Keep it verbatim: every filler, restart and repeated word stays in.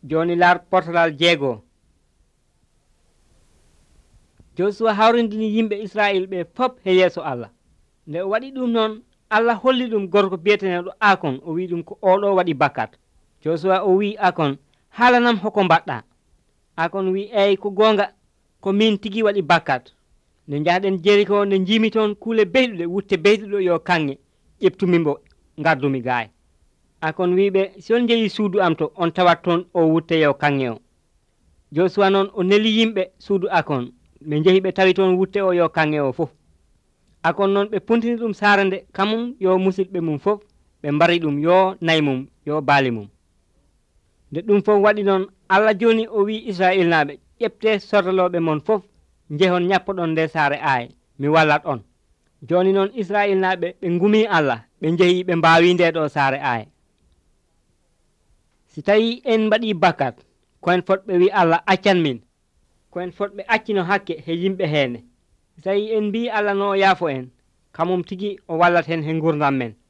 joni lar portalal jeego. Josua hawrindini yimɓe Israel ɓe fop he yeeso Allah. Nde o waɗi ɗum noon, Allah holli ɗum gorko biyeteneɗo Akon, o wi ɗum ko oɗo waɗi bakkat. Josua o wi Akon, haalanam hoko mbaɗɗa. Akon wi eyi ko gonga, ko min tigi waɗi bakkat. Nde jahɗen Jeriko, nde jimi toon kuule beyɗuɗe, wutte beyɗuɗo yo kanŋe, ƴeftumi gardumi gaay. Akon wiɓe, si on jeeyi suudu am to, on tawat toon o wutte yo kanŋe o. Josua noon o neli yimɓe suudu Akon, ɓe jeehi ɓe tawi toon wutte o yo kanŋe o fof. Akon noon ɓe puntini ɗum saara nde, kamum yo musidɓe mum fof, ɓe mbari ɗum yo nayi mum, yo baali mum. Nde ɗum fof waɗi noon, Allah joni o wi Israel naɓe, ƴefte sordaloɓe mon fof, jehon ñappoɗon nde saare Aaye, mi wallat on. Joni noon Israel naɓe ɓe ngumi Allah, ɓe jeehi ɓe mbawi nde ɗo saare Aaye. Si tawi en mbaɗi bakkat, koen fotɓe wi Allah accan min, koen fotɓe accino hakke he yimɓe hene. Si tawi en mbi Allah no yaafo en, kamum tigi o wallat hen he gurdam men.